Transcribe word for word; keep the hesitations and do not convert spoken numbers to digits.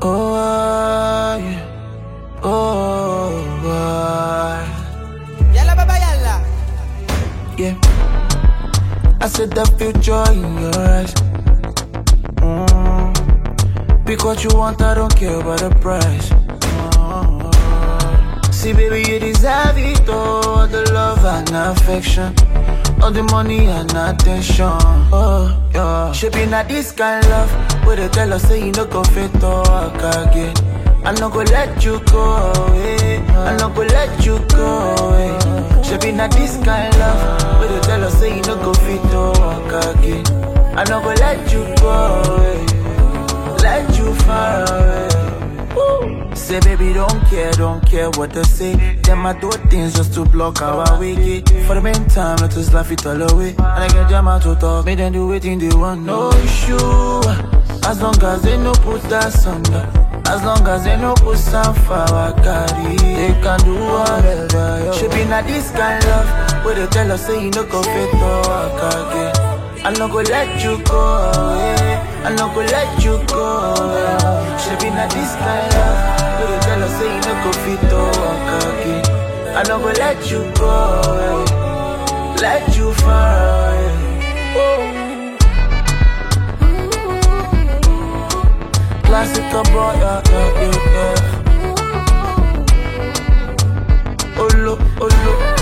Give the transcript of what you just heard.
Oh, yeah. Oh, Yalla baba yalla. yeah. I said the future in your eyes. Mm. Pick what you want, I don't care about the price. Mm. See, baby, you deserve it all, the love and affection, all the money and attention. Oh, yeah. Shaping at this kind of love, where they tell us say you no go fit talk again. I'm not gonna let you go away. I'm not gonna let you go away. Shaping at this kind of love, where they tell us say you no go fit talk again. I'm not gonna let you go away, let you far away. Woo. Say baby don't care, don't care what they say. Them I do things just to block our way. For the meantime, let us laugh it all away. And I get jam out to talk, make them do anything they want. No issue, as long as they no put us under. As long as they no put some flower carry, they can do whatever. Shaping at this kind of love, where they tell us say you no go fit talk again. I'm not gonna let you go away. I'm not gonna let you go away. Shaping at this kind of love, where they tell us say you no go fit talk again. I'm not gonna let you go away, let you far away. Oh. Classic boy, yeah, yeah, yeah, yeah. Oh, look, oh, look.